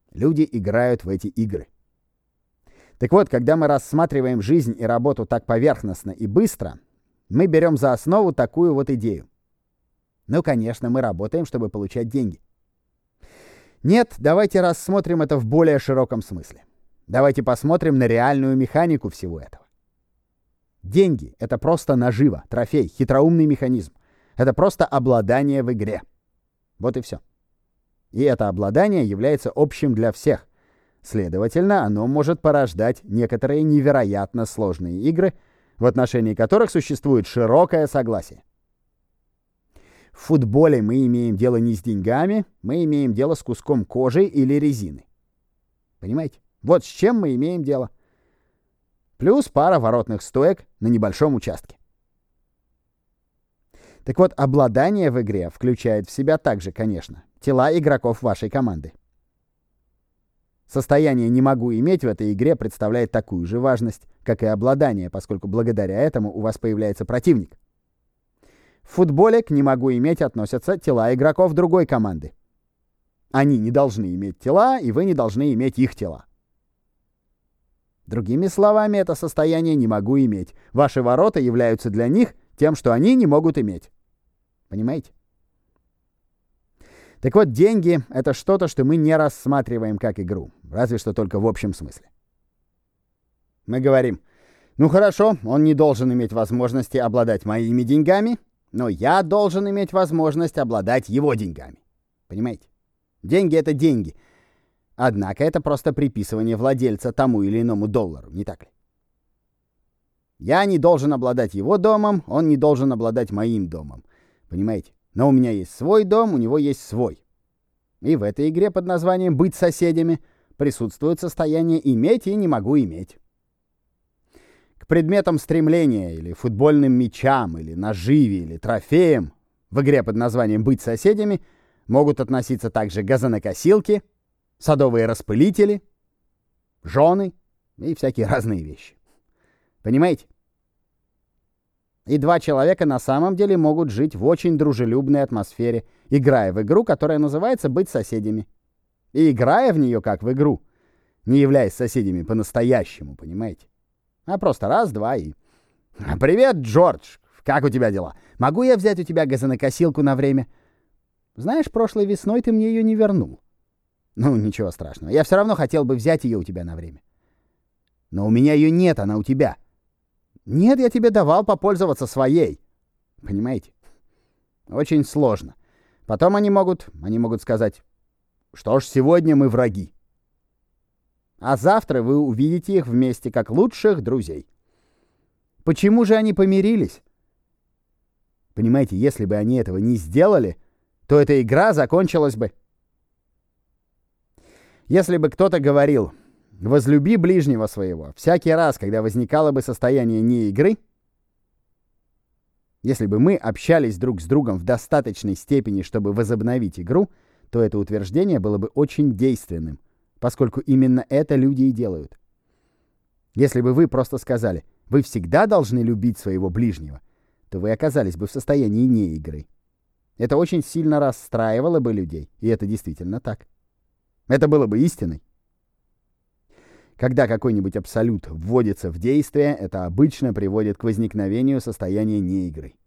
Люди играют в эти игры. Так вот, когда мы рассматриваем жизнь и работу так поверхностно и быстро, мы берем за основу такую вот идею. Ну, конечно, мы работаем, чтобы получать деньги. Нет, давайте рассмотрим это в более широком смысле. Давайте посмотрим на реальную механику всего этого. Деньги — это просто нажива, трофей, хитроумный механизм. Это просто обладание в игре. Вот и все. И это обладание является общим для всех. Следовательно, оно может порождать некоторые невероятно сложные игры, в отношении которых существует широкое согласие. В футболе мы имеем дело не с деньгами, мы имеем дело с куском кожи или резины. Понимаете? Вот с чем мы имеем дело. Плюс пара воротных стоек на небольшом участке. Так вот, обладание в игре включает в себя также, конечно, тела игроков вашей команды. Состояние «не могу иметь» в этой игре представляет такую же важность, как и обладание, поскольку благодаря этому у вас появляется противник. В футболе к «не могу иметь» относятся тела игроков другой команды. Они не должны иметь тела, и вы не должны иметь их тела. Другими словами, это состояние «не могу иметь». Ваши ворота являются для них тем, что они не могут иметь. Понимаете? Так вот, деньги — это что-то, что мы не рассматриваем как игру, разве что только в общем смысле. Мы говорим: ну хорошо, он не должен иметь возможности обладать моими деньгами, но я должен иметь возможность обладать его деньгами. Понимаете? Деньги — это деньги. Однако это просто приписывание владельца тому или иному доллару, не так ли? Я не должен обладать его домом, он не должен обладать моим домом. Понимаете? Но у меня есть свой дом, у него есть свой. И в этой игре под названием «Быть соседями» присутствует состояние «иметь» и «не могу иметь». К предметам стремления или футбольным мячам, или наживе, или трофеям в игре под названием «Быть соседями» могут относиться также газонокосилки, садовые распылители, жены и всякие разные вещи. Понимаете? И два человека на самом деле могут жить в очень дружелюбной атмосфере, играя в игру, которая называется «Быть соседями». И играя в нее как в игру, не являясь соседями по-настоящему, понимаете? А просто раз, два и... «Привет, Джордж! Как у тебя дела? Могу я взять у тебя газонокосилку на время? Знаешь, прошлой весной ты мне ее не вернул. Ну, ничего страшного. Я все равно хотел бы взять ее у тебя на время. Но у меня ее нет, она у тебя. Нет, я тебе давал попользоваться своей. Понимаете? Очень сложно. Потом они могут сказать: что ж, сегодня мы враги. А завтра вы увидите их вместе как лучших друзей. Почему же они помирились? Понимаете, если бы они этого не сделали, то эта игра закончилась бы. Если бы кто-то говорил: возлюби ближнего своего, всякий раз, когда возникало бы состояние не игры, если бы мы общались друг с другом в достаточной степени, чтобы возобновить игру, то это утверждение было бы очень действенным, поскольку именно это люди и делают. Если бы вы просто сказали: вы всегда должны любить своего ближнего, то вы оказались бы в состоянии не игры. Это очень сильно расстраивало бы людей, и это действительно так. Это было бы истиной. Когда какой-нибудь абсолют вводится в действие, это обычно приводит к возникновению состояния не игры.